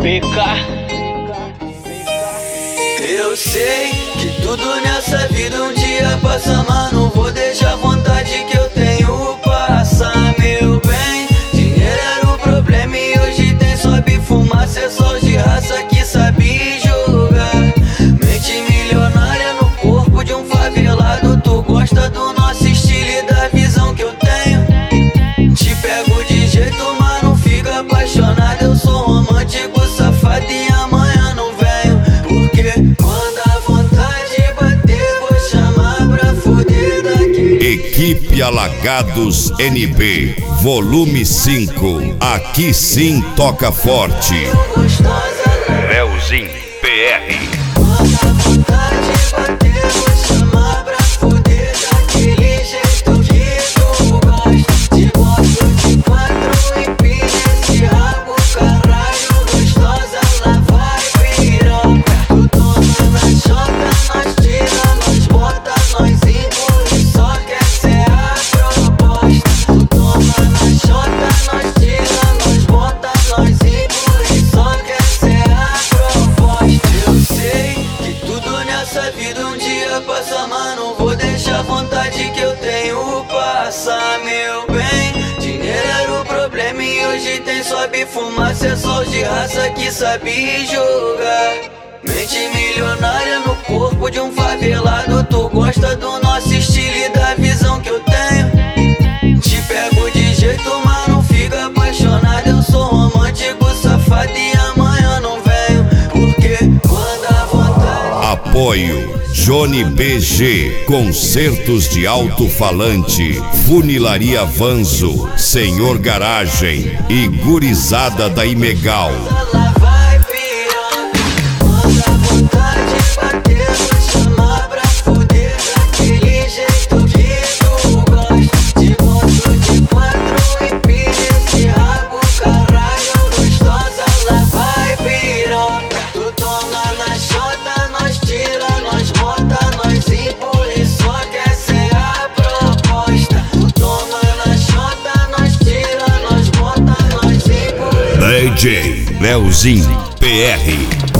Eu sei que tudo nessa vida um dia passa, mas não vou deixar a vontade que eu tenho passar, meu bem. Dinheiro era o problema e hoje tem sobe fumaça, é só de raça que sabe jogar. Mente milionária no corpo de um favelado, tu gosta do nosso estilo e da visão que eu tenho. Te pego de jeito, mas não fica apaixonado. Eu sou romântico, safado e amanhã não venho, porque quando a vontade bater, vou chamar pra fuder daqui. Equipe Alagados NB, volume 5. Aqui sim toca forte. Leozinho PR. Quando a vontade bater, vou chamar pra fuder daquele jeito que tu gosta. Te boto de 4 e pilha esse rabo, caralho, gostosa, lá vai piroca. Tu toma na chota, nós tira, nós bota, nós engole, só quer ser a proposta. Tu toma na chota, nós tira, nós bota, nós engole, só quer ser a proposta. Eu sei que tudo nessa vida um dia passa, mas não vou deixar a vontade que eu tenho passar, meu bem. Dinheiro era o problema e hoje tem sobe fumaça, é só de raça que sabe jogar. Mente milionária no corpo de um favelado, tu gosta do nosso estilo e da visão que eu tenho. Te pego de jeito, mas não fica apaixonado. Eu sou romântico, safado e amanhã não venho, porque quando a vontade... Apoio Johnny BG, concertos de alto-falante, Funilaria Vanzo, Senhor Garagem e Gurizada da Imegal. Lá vai piroca. Quando a vontade bater, vou chamar pra fuder daquele jeito que tu gosta. Te boto de 4 e pilha esse rabo, caralho, gostosa, lá vai piroca. Tu toma na chota, nós tira, nós bota, nós empurra, só quer ser a proposta. Tu toma na chota, nós tira, nós bota, nós empurra. DJ Leozinho PR.